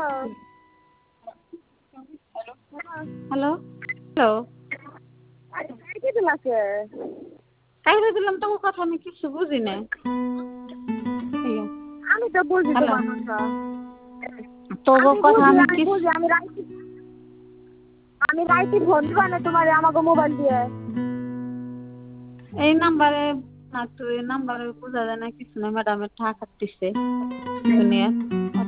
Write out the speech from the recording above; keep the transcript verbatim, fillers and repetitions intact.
Hello hello কাইটে দিলাকে কাইরে দিলাম তো কথা আমি কিছু বুঝি না। আমি তো বুঝি তোমার কথা। তোর কথা আমি আমি কিছু বুঝি আমি রাইতি আমি রাইতি ফোন দিবা না তোমার আমাকে মোবাইল দিয়ে। এই নাম্বারে না তো এই নাম্বারে বোঝা যায় না কিছু না ম্যাডামের টাকা দিচ্ছে দুনিয়া